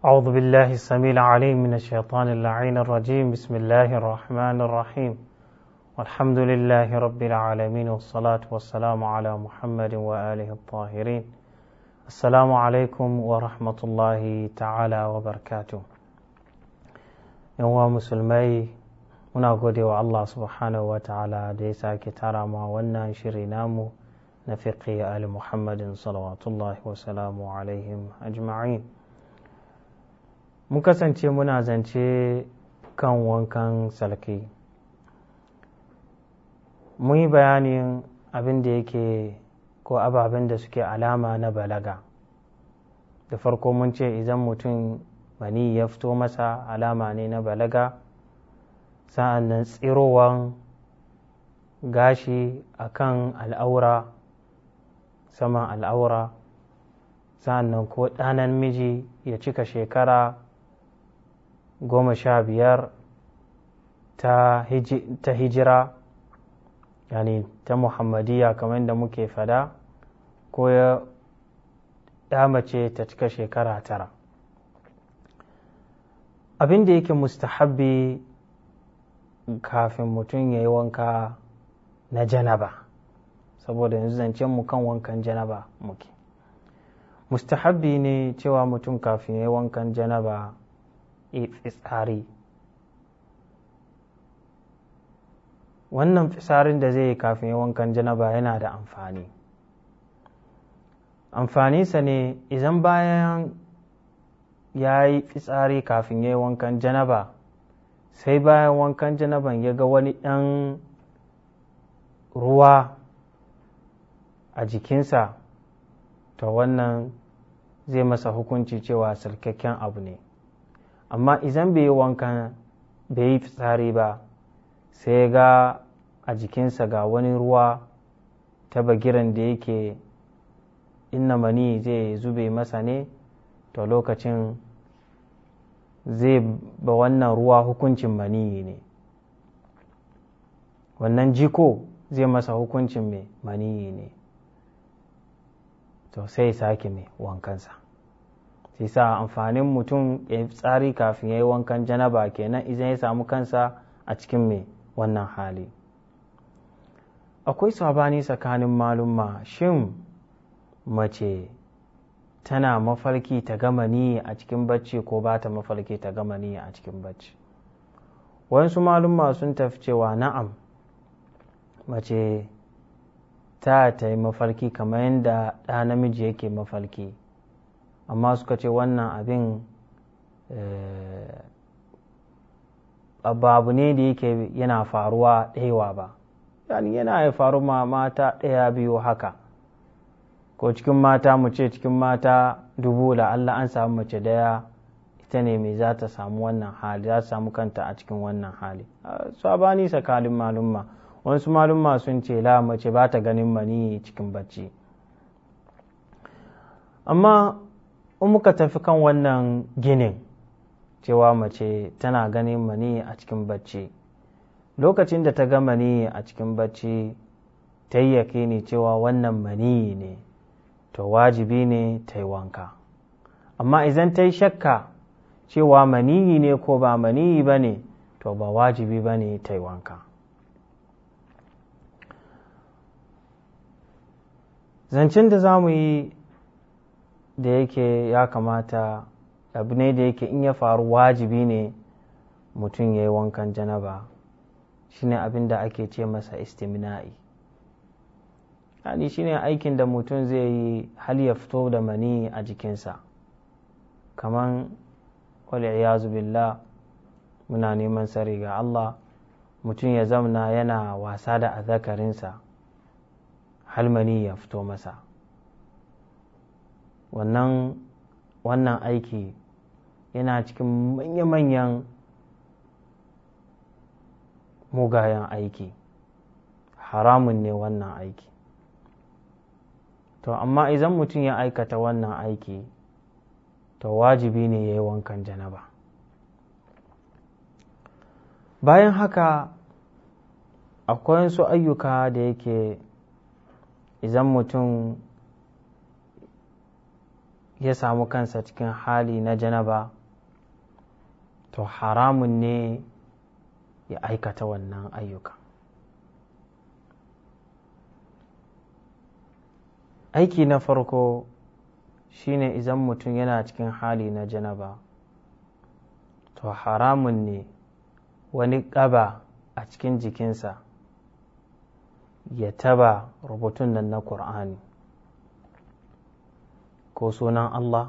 أعوذ بالله السميع العليم من الشيطان اللعين الرجيم. بسم الله الرحمن الرحيم، والحمد لله رب العالمين، والصلاة والسلام على محمد وآله الطاهرين. السلام عليكم ورحمة الله تعالى وبركاته. يوم مسلمي muna gode wa Allah subhanahu wa ta'ala da ya sake tara ma wannan shiri namu na fiqhi ali Muhammadin salawatullahi wa salamu alaihim ajma'in. Mun kasance muna zance kan wankan salki. Mun yi bayanin abin da yake ko ababen da suke alama na balaga. Da farko mun ce idan mutum mani ya fito masa alama ne na balaga. Sa'an nan tsirowan gashi a kan al'aura, saman al'aura, sa'an nan ko ɗanan miji ya cika shekara 15 ta hijira, yani ta Muhammadiyya kamar da muke fada, ko ya mace ta cika shekara 9. Abin da yake mustahabbi kafin mutum ya yi wanka na janaba, saboda yanzu zancen mu kan wankan janaba muke. Mustahabbi ne cewa mutum kafin ya yi wankan janaba ya fitsari. Wannan fitsarin da zai yi kafin ya wankan janaba yana da amfani. Amfaninsa ne idan bayan ya yi fitsari kafin ya yi wankan janaba, sai bayan wankan janaban ya ga wani ɗan ruwa a jikinsa, to wannan zai masa hukunci cewa sarkakken abu ne. Amma idan bai yi fitsari ba, sai ga a jikinsa ga wani ruwa ta bagiran da yake inna mani zai zube masa ne, to lokacin zai ba wannan ruwa hukuncin maniyi ne. Wannan jiko zai masa hukuncin mai maniyi ne, to sai sake mai wankansa. Sai sa amfanin mutum ya yi tsari kafin ya yi wankan janaba kenan idan ya samu kansa a cikin mai wannan hali. Akwai sabani tsakanin malumma, shin mace tana mafarki ta gama niyya a cikin bacci ko ba ta mafarki ta gama niyya a cikin bacci? Wasu malumma sun tafi cewa na'am, mace ta yi mafarki kamar yadda ɗa namiji yake mafarki, amma suka ce wannan abin babu ne da yake yana faruwa ɗaiwa ba, yani yana ya faru ma mata ɗaya biyu haka, ko cikin mata mu ce cikin mata 1000 da Allah an samu mace daya ita ne mai za ta samu wannan hali, za ta samu kanta a cikin wannan hali. Sabani sakalin malumma, wasu malumma sun ce la, mace ba ta ganin mani cikin bacci. Amma in muka tafi kan wannan ginin cewa mace tana ganin mani a cikin bacci, lokacin da ta ga mani a cikin bacci ta yi yakini cewa wannan mani ne, to wajibi ne ta yi wanka. Amma idan ta yi shakka cewa maniyi ne ko ba maniyi ba ne, to ba wajibi ba ne ta yi wanka. Zancen da za mu yi da yake ya kamata, abu ne da yake in ya faru wajibi ne mutum ya yi wankan janaba, shine abin da ake ce masa istimina'i. Yani shine aikin da mutum zai yi hal ya fito da mani a jikinsa, kaman wal'iyazu billah, muna neman sari ga Allah, mutum ya zamna yana wasa da azzakarinsa hal mani ya fito masa. Wannan aiki yana cikin manya-manyan mugayen aiki, haramun ne wannan aiki. To amma idan mutum ya aikata wannan aiki, to wajibi ne ya yi wankan janaba. Bayan haka akwai wasu ayyuka da yake idan mutum ya samu kansa cikin hali na janaba to haramun ne ya aikata wannan ayyuka. Aiki na farko shine idan mutum yana cikin hali na janaba to haramun ne wani ƙaba a cikin jikinsa ya taba rubutun nan na Ƙur'ani ko sunan Allah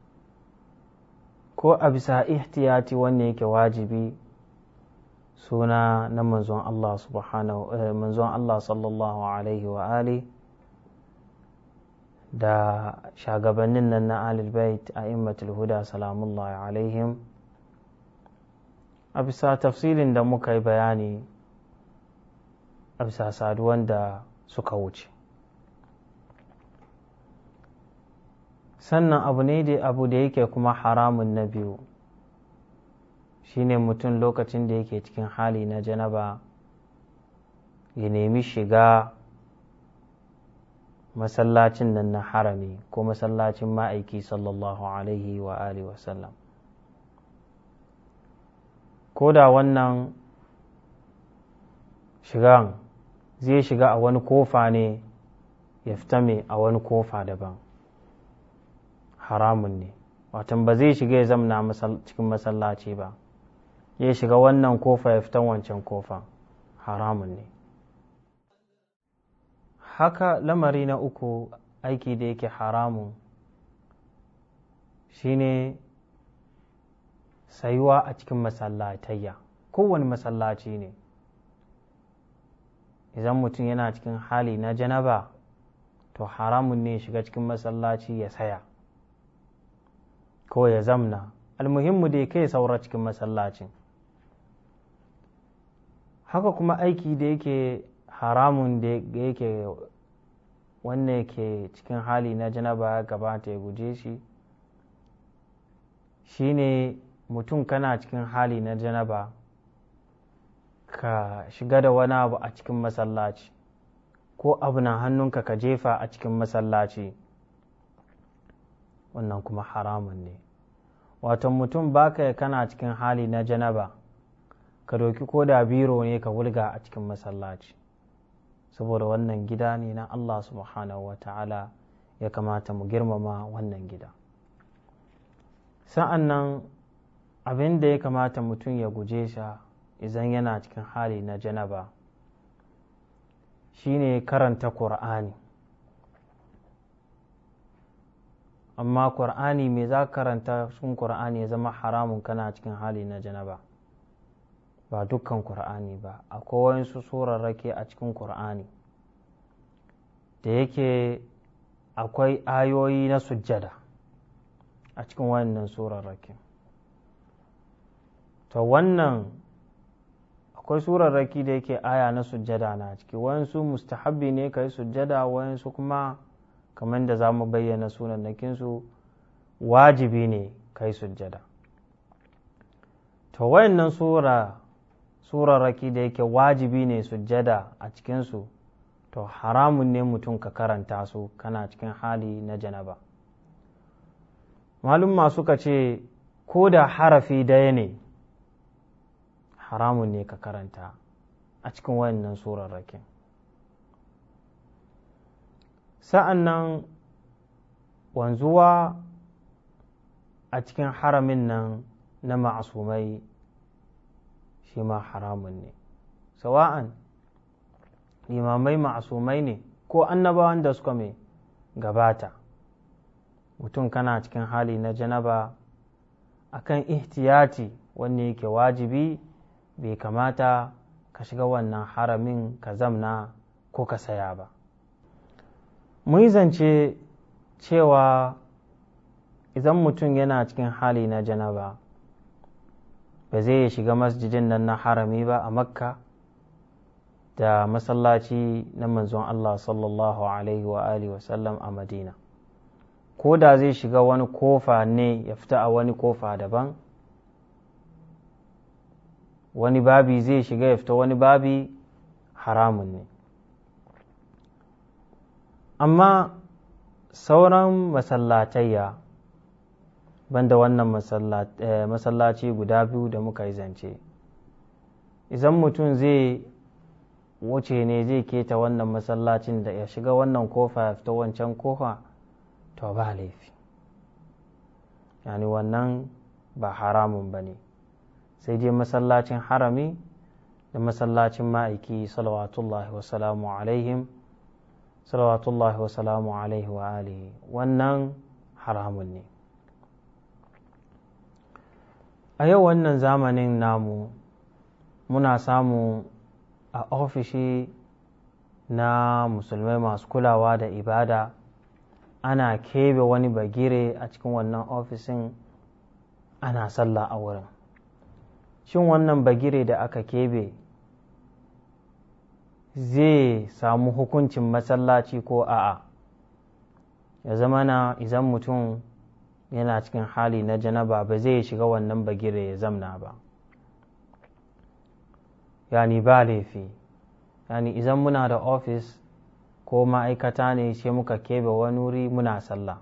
ko a bisa ihtiyati wanne yake wajibi suna na manzon Allah sallallahu alaihi wa ali da shagabannin nan na Ahlul Bait a'immatul huda salamullahi alaihim. A bisa tafsilin da muka yi bayani a bisa saduwan da suka wuce. Sannan abu da yake kuma haramun na biyu shine mutum lokacin da yake cikin hali na janaba ya nemi shiga masallacin nan na harami ko masallacin ma'aiki sallallahu alaihi wa alihi wasallam, ko da wannan shigan zai shiga a wani kofa ne ya fita mai a wani kofa daban, haramun ne. Watan ba zai shiga ya zamna cikin masallaci ba, ya shiga wannan kofa ya fita wancan kofa, haramun ne. Haka lamari na uku, aiki da yake haramun shine sayuwa a cikin masallatayya, kowane masallaci ne. Idan mutum yana cikin hali na janaba to haramun ne shiga cikin masallaci ya saya ko ya zamna, almuhimmu dai kai saura cikin masallacin. Haka kuma aiki da yake haramun da yake wanne yake cikin hali na janaba ya gabata ya guje shi shine mutum kana cikin hali na janaba ka shiga da wani abu a cikin masallaci ko abu na hannunka ka jefa a cikin masallaci, wannan kuma haramun ne. Wato mutum baka kana cikin hali na janaba ka doki ko da biro ne ka wulga a cikin masallaci, saboda wannan gida ne na Allah subhanahu wa ta'ala, ya kamata mu girmama wannan gida. Sa'an nan abin da ya kamata mutum ya guje sa idan yana cikin hali na janaba shine karanta Ƙur'ani. Amma Ƙur'ani me za ka karanta cikin Ƙur'ani ya zama haramun kana cikin hali na janaba? Ba dukkan Ƙur'ani ba, akwai wasu surarraki a cikin Ƙur'ani da yake akwai ayoyi na sujjada a cikin wannan surarrakin. To wannan akwai surarraki da yake aya na sujjada na ciki, wayansu mustahabbi ne ka yi sujjada, wayansu kuma kamar da za mu bayyana sunannakinsu wajibi ne ka yi sujjada. To wayannan surarraki da yake wajibi ne sujjada a cikinsu, to haramun ne mutum ka karanta su kana cikin hali na janaba. Malumma suka ce ko da harafi daya ne haramun ne ka karanta a cikin wayannan surarrakin. Sa'an nan wanzuwa a cikin haramin nan na ma'asumai shi ma haramun ne, sawa'an limamai ma'asumai ne ko annabawan da suka mai gabata. Mutum kana cikin hali na janaba akan ihtiyati wanne yake wajibi, bai kamata ka shiga wannan haramin ka zamna ko ka saya ba. Mun zance cewa idan mutum yana cikin hali na janaba ba zai shiga masjidin nan na harami ba a Makka da masallaci na manzon Allah sallallahu alaihi wa alihi wasallam a Madina, ko da zai shiga wani kofa ne ya fita a wani kofa daban, wani babi zai shiga ya fita wani babi, haramun ne. Amma sauran masallatayya banda wannan masallaci guda biyu da muka yi zance. Idan mutum zai wuce ne zai keta wannan masallacin da ya shiga wannan kofa ya fita wancan kofa, to ba laifi, yani wannan ba haramun ba ne, sai dai masallacin harami da masallacin ma'aiki salawatullahi wasalamu alaihi wa alihi, wannan haramun ne. A yau wannan zamanin namu muna samu a ofishi na musulmai masu kulawa da ibada ana kebe wani bagire a cikin wannan ofishin ana sallah a wurin. Shin wannan bagire da aka kebe zai samu hukuncin masallaci ko a'a? Ya zama na idan mutum yana cikin hali na janaba ba zai shiga wannan bagire ya zamna ba, yani ba laifi. Yani idan muna da ofis ko ma'aikata ne sai muka kebe wani wuri muna sallah,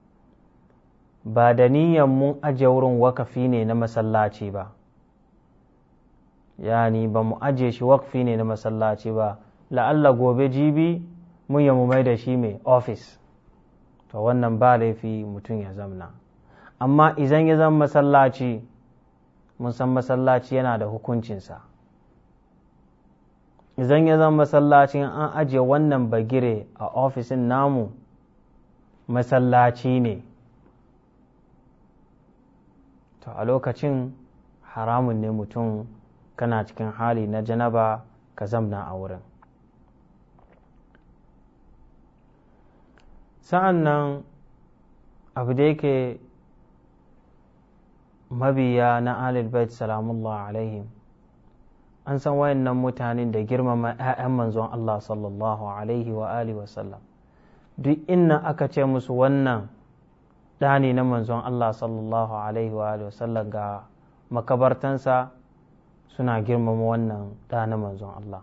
ba da niyyar mun aje wurin wakafi ne na masallaci ba, yani ba mu aje shi wakafi ne na masallaci ba, la'alla gobe jibi mun yi mu mai da shi mai ofis, to wannan ba laifi mutum ya zamna. Amma idan ya zama masallaci, mun san masallaci yana da hukuncinsa. Idan ya zama masallacin an ajiye wannan bagire a ofisin namu masallaci ne, to a lokacin haramun ne mutum kana cikin hali na janaba ka zamna a wurin. Sa'an nan abu da yake mabiya na Ahlul Bait salamullah alaihim, an san wayannan mutanen da girmama 'ya'yan manzon Allah sallallahu alaihi wa alihi wa sallam. Duk inna aka ce musu wannan ɗani na manzon Allah sallallahu alaihi wa alihi wa sallam ga makabartansa, suna girmama wannan ɗa na manzon Allah.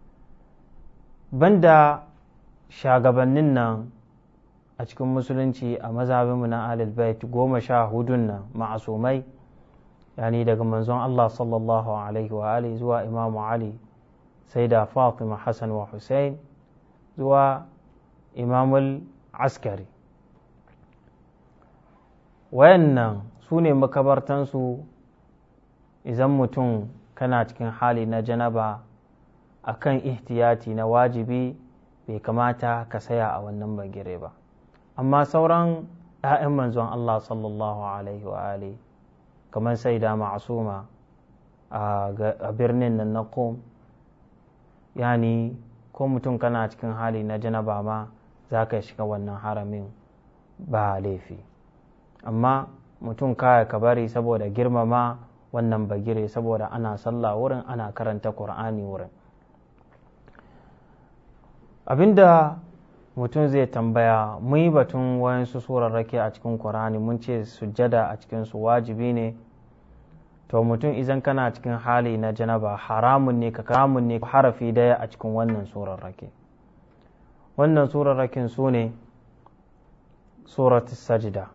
Banda shagabannin nan a cikin musulunci a mazhabinmu na Ahlul Bait 14 nan ma'asumai, yani daga manzon Allah sallallahu alaihi wa alihi zuwa Imamu Ali, sai da Fatima, Hassan wa Hussein, zuwa Imamul Askari. Wayannan su ne makabartansu. Idan mutum kana cikin hali na janaba akan ihtiyati na wajibi bai kamata ka saya a wannan bagire ba. Amma sauran 'ya'yan manzon Allah sallallahu alaihi wa alihi kamar sai da ma'asuma a birnin nan na Qom, yani ko mutum kana cikin hali na janaba ma za ka shiga wannan haramin ba laifi. Amma mutum kaya ka bari saboda girmama wannan bagire, saboda ana sallah wurin, ana karanta Qur'ani wurin. Abinda mutum zai tambaya, mun yi batun wayansu surarraki a cikin Qur'ani, mun ce sujjada a cikinsu wajibi ne. To mutum idan kana cikin hali na janaba haramun ne ka harafi daya a cikin wannan surarraki. Wannan surarrakin su ne suratul sajda,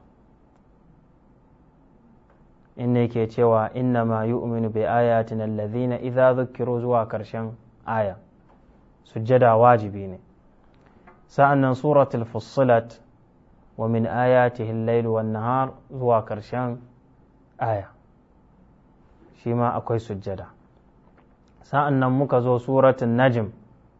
inda yake cewa inna ma yu'minu bi ayatina allazina idza dhukkiru zuwa karshen aya, sujjada wajibi ne. Sa'annan suratul fussilat wa min ayatihi al-layl wan nahar zuwa karshen aya, shi ma akwai sujjada. Sa'annan muka zo suratul najm,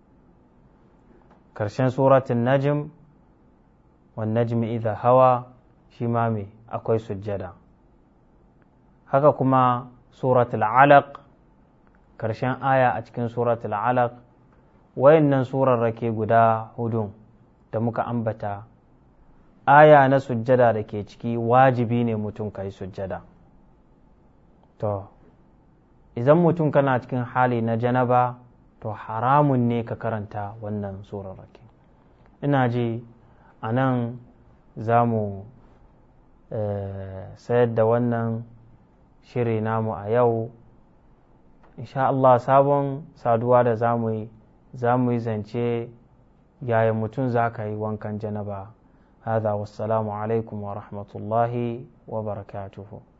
karshen suratul najm wan najmi idha hawa, shi ma me akwai sujjada. Haka kuma suratul alaq, karshen aya a cikin suratul alaq. Wayannan surarrake guda hudun da muka ambata, aya na sujjada da ke ciki wajibi ne mutum ka yi sujjada. To idan mutum kana cikin hali na janaba, to haramun ne ka karanta wannan surarrake. Ina ji a nan za mu sayar da wannan shiri namu a yau. Insha Allah sabon saduwa da za mu yi zance yaya mutum za ka yi wankan janaba. هذا والسلام عليكم ورحمة الله وبركاته.